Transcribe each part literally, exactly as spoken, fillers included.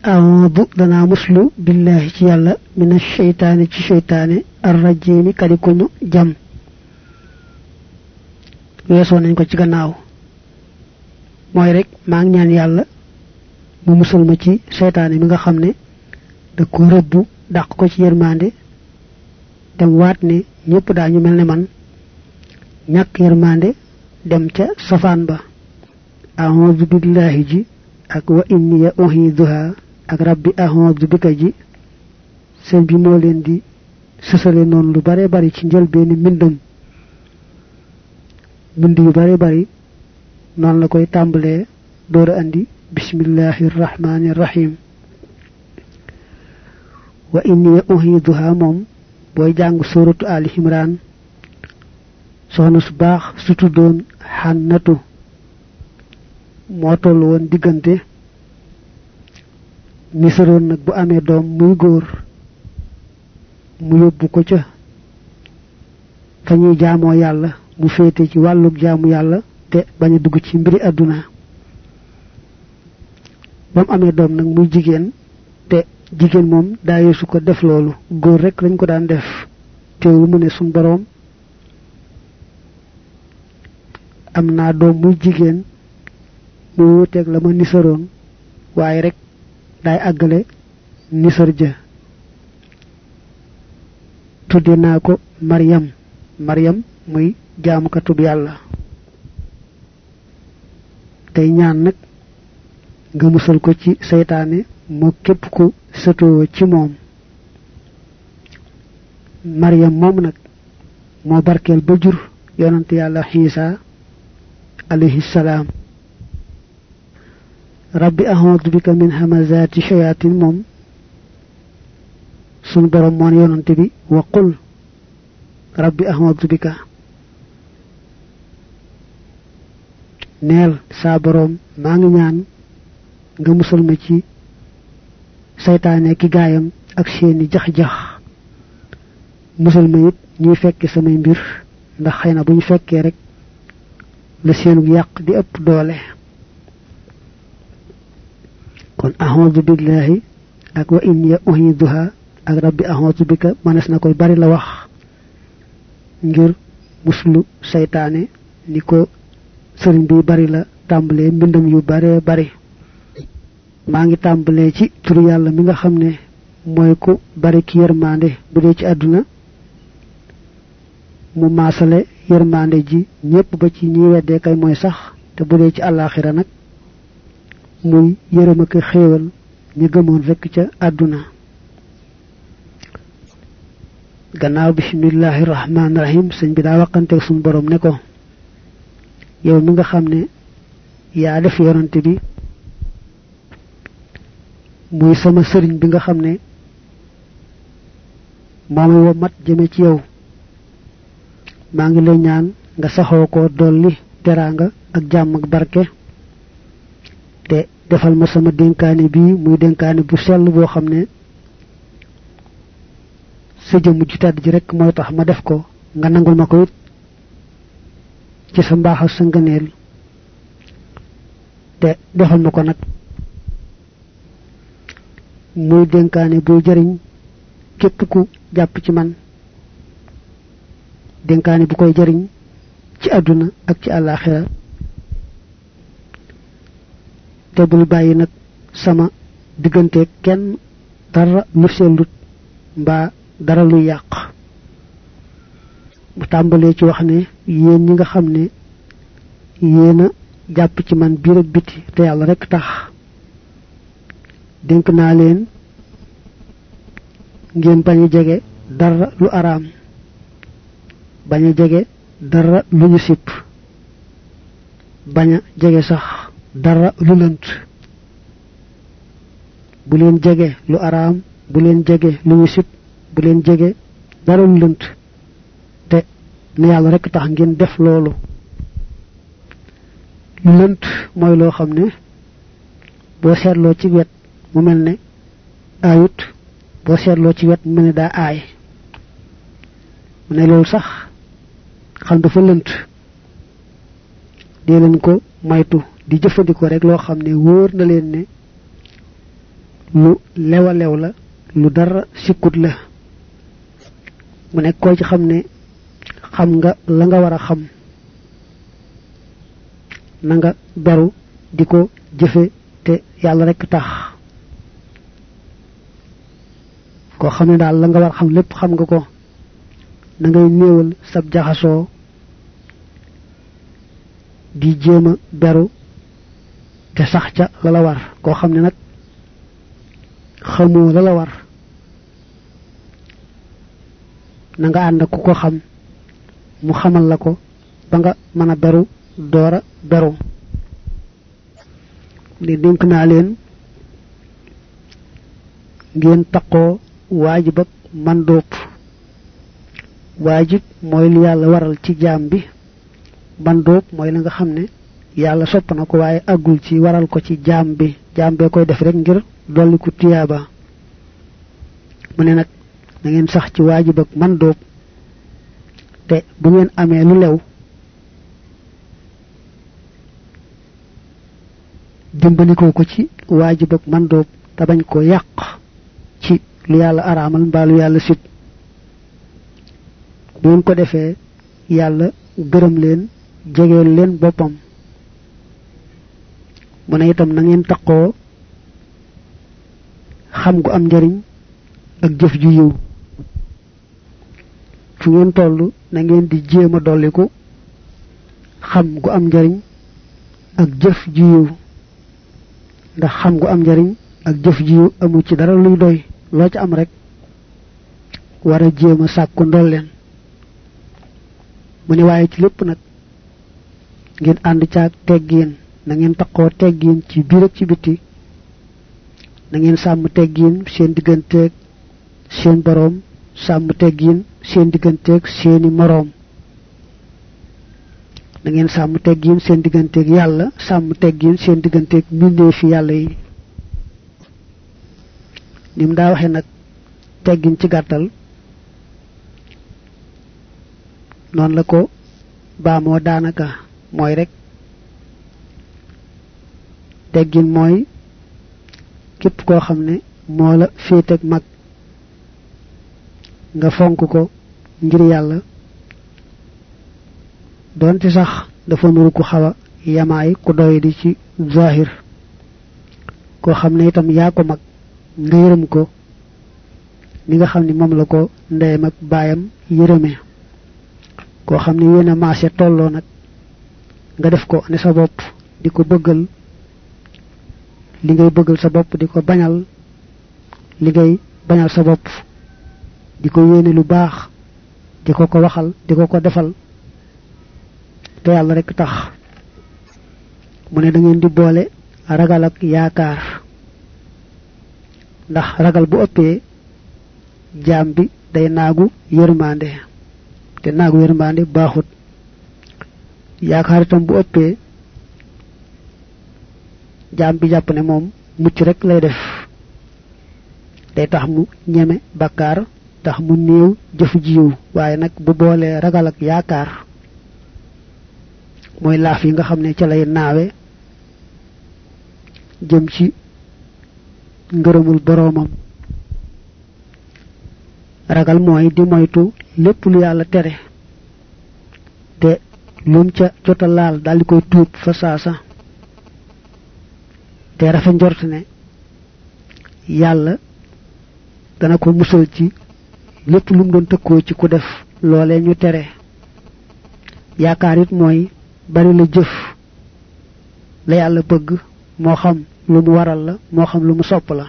a'udhu dana muslu billahi ci yalla minash shaytani ci shaytané ar-rajim kadi ko ñu jam weeso nañ ko ci gannaaw moy rek ma ngi ñaan yalla mu musul ma ci shaytané mi nga xamné da ko rebb dak ko ci yermandé dem waat ne ñepp dañu melni man ñak yermandé dem ca safan ba a'udhu billahi ji ak wa inni uhiduha ak rabbi a'udhu bika ji seen bi mo leen di sësale non lu bare bari ci njël benn mbindum bind yu bare bari non la koy tambalé door andi bismillahir rahmanir rahim wa inni uhiduha mom boy jang suratu ali imran soxna su baax su tuddoon Hannatu moo toll woon diggante ni saroon nag bu amee doom muy góor mu yóbbu ko ca fa ñuy jaamoo yàlla mu féete ci wàllug jaamu yàlla te bañ a dugg ci mbiri àdduna bam amee doom nag muy jigéen te jigéen moom daa yeesu ko def loolu góor rek lañ ko daan def teewul mu ne suñ boroom am naa doom muy jigéen mu wuteeg la ma nisaroon waaye rek daay àggale nisar ja tudde naa ko Maryam Maryam muy jaamukatub yàlla tey ñaan nag nga musal ko ci seytaane moo képp ku sëtoo ci moom Maryam moom nag moo barkeel ba jur yonante yàlla Isa alayhi salaam rabbi a'udhu bika min hamazati shayatin mom sun borom mon yonante bi wa qul rabbi a'udhu bika neel sa borom ma ngi ñaan nga musal ma ci saytaane ki gaayam ak seeni jax-jax musal ma it ñuy fekke samay mbir ndax xeyna buñu fekke rek la seenu yaq di ëpp doole kon a'udhu billahi ak wa inni uhiduha ak rabbi a'udhu bika manes na koy bari la wax ngir muslu saytaane niko serigne bi bari la tambalé mbindam yu bare bari ma ngi tambalé ci turu yalla mi nga xamné moy ko bari ki yermande bu dé ci aduna mu masalé yermande ji ñepp ba ci ñi wédé kay moy sax te bu dé ci alakhirah nak muy yërëm ak xéewal ñu gëmoon rek ca àdduna gannaaw bismillahir rahmanir rahim sëñ bi daa waxante suñu borom ne ko yow mi nga xam ne yaa def yonante bi muy sama sëriñ bi nga xam ne moomay wo mat jëme ci yow maa ngi lay ñaan nga saxoo ko dolli teranga ak jàmm ak barke te defal ma sama denkaane bi muy denkaane bu sell boo xam ne sa jëm ju tedd ji rek mooy tax ma def ko nga nangul ma ko it ci sa mbaaxal sa ngëneel te defal ma ko nag muy denkaane bu jëriñ képp ku jàpp ci man denkaane bu koy jëriñ ci àdduna ak ci àllaaxira te bul bàyyi nag sama diggante kenn dara lu sellut mbaa dara lu yàq mu tàmbalee ci wax ne yéen ñi nga xam ne yéena jàpp ci man biir ak biti te yàlla rek tax dénk naa leen ngeen bañ a jege dara lu araam bañ a jege dara lu ñu sipp bañ a jege sax dara lu lënt bu leen jege lu araam bu leen jege lu ñu sipp bu leen jege dara lu lënt te ne yàlla rek tax ngeen def loolu lu lënt mooy loo xam ne boo seetloo ci wet mu mel ne aayut boo seetloo ci wet mu mel ne daa aay mu ne loolu sax xam dafa lënt dee leen ko maytu di jëfandikoo rek loo xam ne wóor na leen ne lu lewa lew la lu dara sikkut la mu nekk koo ci xam ne xam nga la nga war a xam na nga beru di ko jëfe te yàlla rekk tax koo xam ne daal la nga war a xam lépp xam nga ko na ngay néewal sab jaxasoo di jéem a beru te sax ca la la war koo xam ne nag xamoo la la war na nga ànd ku ko xam mu xamal la ko ba nga mën a beru doora beru li dénk naa leen ngeen taqoo waajib ak mandóob waajib mooy li yàlla waral ci jaam bi mandóob mooy la nga xam ne yàlla sopp na ko waaye àggul ci waral ko ci jaam bi jaam bee koy def rek ngir dolli ko tiyaaba mu ne nag na ngeen sax ci waajib ak mandóob te bu ngeen amee lu lew dimbalikoo ko ci waajib ak mandóob te bañ ko yàq ci lu yàlla araamal mbaa lu yàlla sit bu ngeen ko defee yàlla gërëm leen jegeel leen boppam mu ne itam na ngeen taqoo xam gu am njariñ ak jëf ju yiw fu ngeen toll na ngeen di jéem a dolliku xam gu am njariñ ak jëf ju yiw ndax xam gu am njariñ ak jëf ji amu ci dara luy doy loo ci am rek war a jéem a sàkku ndolleen mu ne waaye ci lépp nag ngeen ànd caag teggiin na ngeen taqoo teggiin ci biir ak ci biti na ngeen sàmm teggiin seen digganteeg seen boroom sàmm teggiin seen digganteeg seeni moroom na ngeen sàmm teggiin seen digganteeg yàlla sàmm teggiin seen digganteeg mbindeefi yàlla yi nim daa waxe nag teggin ci gàttal noonu la ko baamoo daanaka mooy rek teggin mooy képp koo xam ne moo la féeteeg mag nga fonk ko ngir yàlla doonte sax dafa nuru ku xaw a yamaay ku doy di ci zahir koo xam ne itam yaa ko mag nga yërëm ko ni nga xam ne moom la ko ndeyam ak baayam yërëmee koo xam ne yéen a maase tolloo nag nga def ko ne sa bopp di ko bëggal li ngay bëggal sa bopp di ko bañal li ngay bañal sa bopp di ko yéene lu baax di ko ko waxal di ko ko defal te yàlla rek tax mu ne da ngeen di boole ragal ak yaakaar ndax ragal bu ëppee jaam bi day naagu yërmande te naagu yërmande baaxut yaakaar itam bu ëppee jaam bi jàpp ne moom mucc rek lay def day tax mu ñeme bakkaar tax mu néew jëfu jiw waaye nag bu boolee ragal ak yaakaar mooy laaf yi nga xam ne ca lay naawe jëm ci ngërëmul boroomam ragal mooy di moytu lépp lu yàlla tere te lum ca jota laal daal di koy tuub fa saasa te rafet njort ne yàlla dana ko musal ci lépp lu mu doon tëkkoo ci ku def loolee ñu tere yaakaar it mooy bari la jëf la yàlla bëgg moo xam lu mu waral la moo xam lu mu sopp la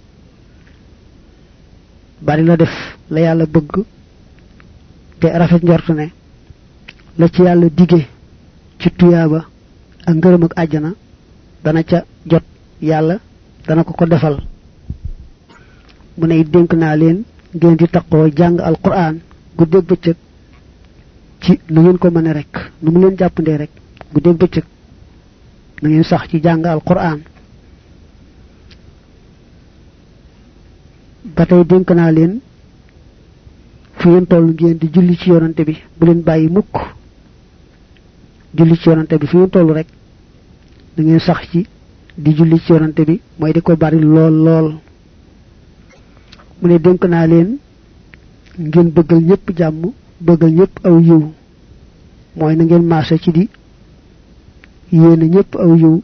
bari la def la yàlla bëgg te rafet njort ne la ci yàlla dige ci tuyaaba ak ngërëm ak àjjana dana ca jot yàlla dana ko ko defal mu ne dénk naa leen ngeen di taqoo jàng alquran guddeeg bëccëg ci lu ngeen ko mëne rek nu mu leen jàppandee rek guddeeg bëccëg na ngeen sax ci jàng alquran ba tey dénk naa leen fu ngeen toll ngeen di julli ci yonante bi bu leen bàyyi mukk julli ci yonante bi fu ngeen toll rek da ngeen sax ci di julli ci yonante bi mooy di ko bari lool lool mu ne dénk naa leen ngeen bëggal ñëpp jàmm bëggal ñëpp aw yiw mooy na ngeen maase ci di yéene ñëpp aw yiw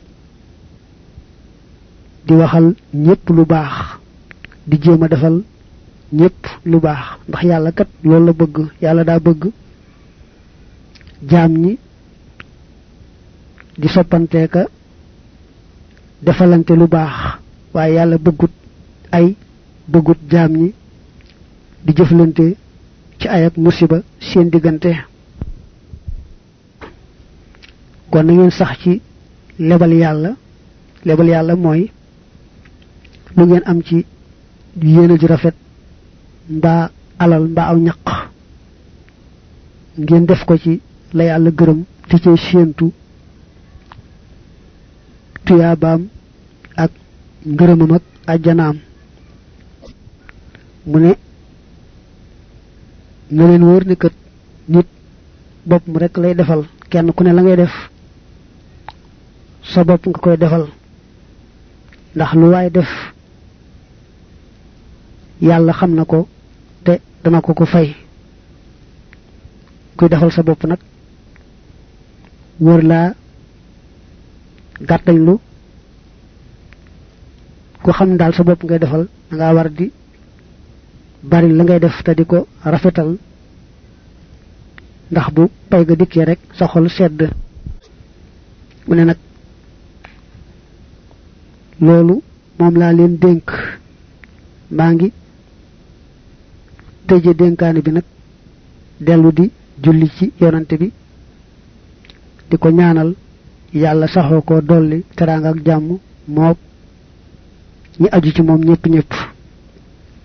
di waxal ñëpp lu baax di jéem a defal ñëpp lu baax ndax yàlla kat loolu la bëgg yàlla daa bëgg jaam ñi di soppanteeka defalante lu baax waaye yàlla bëggut ay bëggut jaam ñi di jëflante ci ay ak musiba seen diggante kon na ngeen sax ci lebal yàlla lebal yàlla mooy lu ngeen am ci yéene ju rafet mbaa alal mbaa aw ñaq ngeen def ko ci la yàlla gërëm te ci séentu tuyaabaam ak ngërëmam ak àjjanaam mu ne na leen wóor ni kat nit boppam rek lay defal kenn ku ne la ngay def sa bopp nga koy defal ndax lu waay def yàlla xam na ko te dana ko ko fay kuy defal sa bopp nag wër laa gàttañlu ku xam daal sa bopp ngay defal da ngaa war di bari la ngay def te di ko rafetal ndax bu pay ga dikkee rek sa xol sedd mu ne nag loolu moom laa leen dénk maa ngi tëje dénkaane bi nag dellu di julli ci yonante bi di ko ñaanal yàlla saxoo ko dolli teraanga ak jàmm mook ñi aju ci moom ñëpp ñëpp